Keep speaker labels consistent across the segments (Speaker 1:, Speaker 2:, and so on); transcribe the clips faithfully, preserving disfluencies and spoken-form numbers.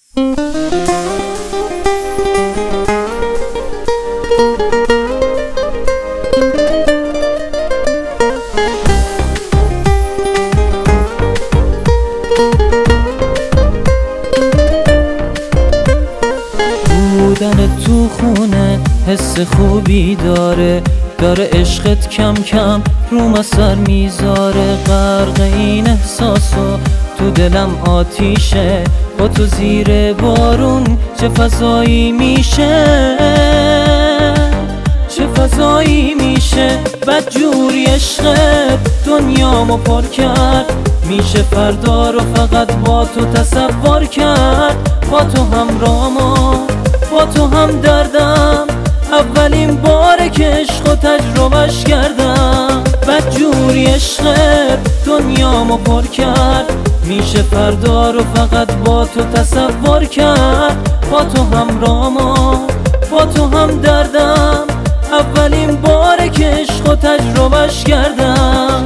Speaker 1: بودن تو خونه حس خوبی داره، داره عشقت کم کم روم اثر میذاره. غرق این احساسو تو دلم آتیشه، با تو زیر بارون چه فضایی میشه، چه فضایی میشه. بدجوری عشقت دنیامو پر کرد، میشه فردا رو فقط با تو تصور کرد. با تو همراهمو، با تو هم دردم، اولین باره که عشق و تجربهش کردم. بدجوری عشقت دنیامو پر کرد، میشه فردا رو فقط با تو تصور کرد. با تو همراهمو، با تو هم دردم، اولین باره که عشق و تجربهش کردم.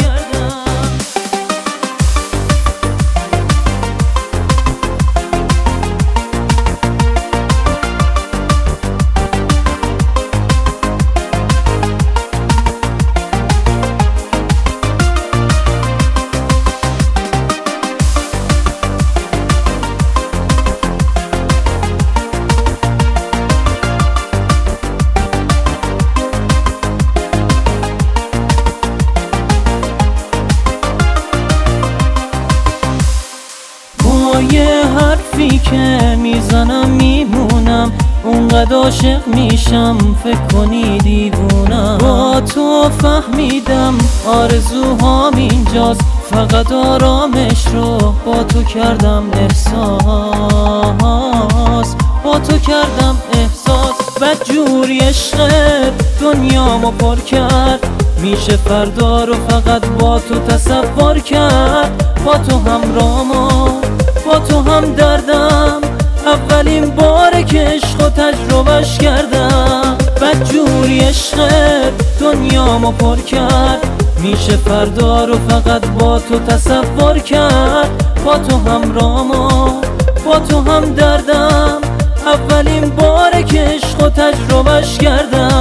Speaker 1: یه حرفی که میزنم میمونم، اونقدر عاشق میشم فکر کنی دیوونم. با تو فهمیدم آرزوهام اینجاست، فقط آرامش رو با تو کردم احساس، با تو کردم احساس. بدجوری عشقت دنیامو پر کرد، میشه فردا رو فقط با تو تصور کرد. با تو همراهمو، با تو هم دردم، اولین باره که عشق و تجربهش کردم. بدجوری عشقت دنیامو پر کرد، میشه فردا رو فقط با تو تصور کرد. با تو همراهمو، با تو هم دردم، اولین باره که عشق و تجربهش کردم.